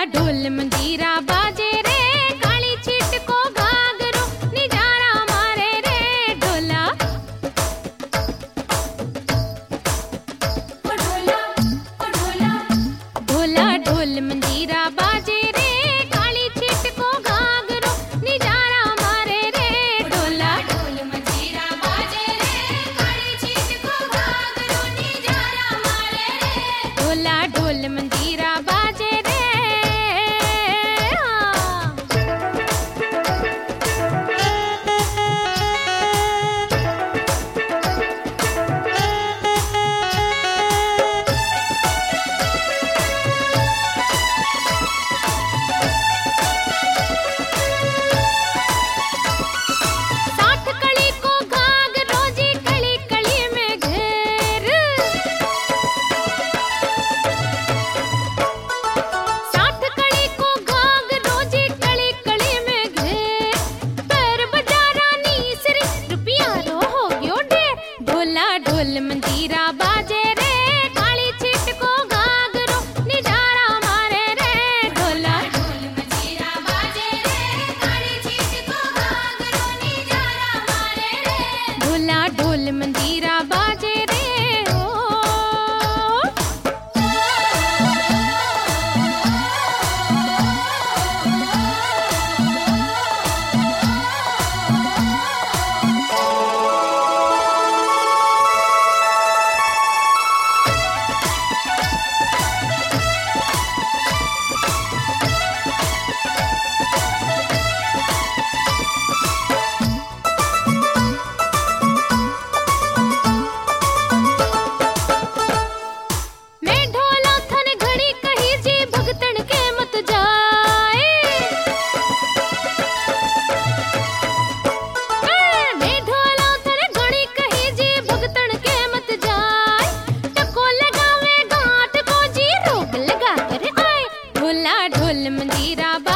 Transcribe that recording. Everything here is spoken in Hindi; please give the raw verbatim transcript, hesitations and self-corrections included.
ढोल मंजीरा बाजे रे, काली छीट को घाघरो निजारा मारे रे। ढोला ओ ढोला ओ ढोला, ढोला ढोल मंजीरा बाजे रे, काली छीट को घाघरो निजारा मारे रे। ढोला ढोल मंजीरा बाजे रे, काली छीट को घाघरो निजारा मारे रे। ढोला ढोल मंजीरा बाजे रे। साठ कली को घाघ रोजी कली कली में घेर, साठ कली को घाघ रोजी कली कली में घेर। पैर बजारा नीसरी रुपया रो हो गयो ढेर। ढोला ढोल मंजीरा बाजे रे, काली छीट को घाघरो निजारा मारे रे। ढोला ढोल मंजीरा बाजे रे, काली छीट को घाघरो निजारा मारे रे। ढोला ढोल मंजीरा बाजे रे। ओ मैं ढोला थन घड़ी कही जी भगतन के मत जाए। मैं ढोला थन घड़ी कही जी भगतन के मत जाए। टको लगावे गांठ को जी रोक लगा कर आए। ढोला ढोल मंजीरा